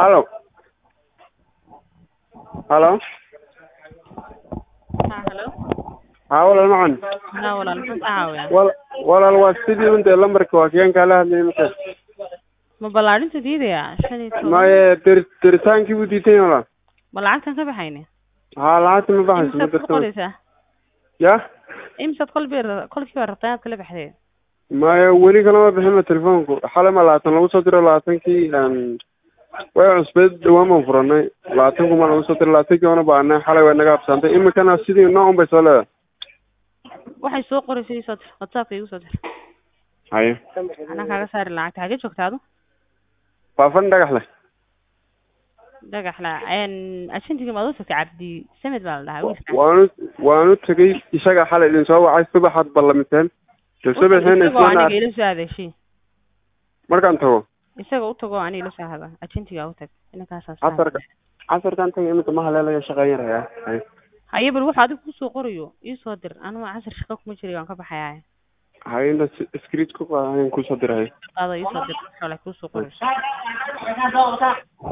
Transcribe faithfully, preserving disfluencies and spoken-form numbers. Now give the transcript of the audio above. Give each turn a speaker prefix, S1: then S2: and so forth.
S1: Halo. Halo.
S2: ها هلو
S1: ها walaal macaan.
S2: لا ولا maxaan ka caawiyaa
S1: wal walaal waa sidii inta lambarka waa keen kala hadlay marka
S2: ma ballaarinta diidaya shan iyo toban
S1: ma tir tirtaankii u diitay walaal
S2: ma lacagtan ka baxayne
S1: ha lacagta ma baxayso ma
S2: imsaad ku
S1: dirto
S2: qoraysaa
S1: ya
S2: imsaad kolbi kolkii waa rabtaa inaad kala baxdeen
S1: ma weli kala ma bixin telefoonku xalay ma laatan lagu soo diro laatankii aan way cusbeed dhawaan baan furanay laatanku ma lagu soo diro laatankii ona baanay xalay way naga absaantay imikana sidii noo un bay soo leedahay
S2: waxay soo qoraysay soo dir whatsapp igu soo dir
S1: haye
S2: anaa kaaga saari lacagta hagee joogtaadu
S1: faafan dhagax leh
S2: dhagax la een ajentigii maad u tagtay cabdi samed baa la dhahaa wiilka
S1: waanu waanu tagay isaga xalay idin soo wacay subaxaad ballamiteen subaxeen
S2: isagoo
S1: isna
S2: aniga ila soo adeeshi
S1: markaan tago
S2: isaga u tago aniga ila soo hada ajentiga u tag inakaas
S1: casarka casarkan tagay imika ma haleelaya shaqeeyanayaa haye
S2: haye bal waxa adigu ku soo qorayo ii soo dir anuu casar shaqo kuma jiray waan ka baxayaa
S1: haye inta script ku qaadayn ku soo diray
S2: qaado ii soo dir waxa la ku soo qorayso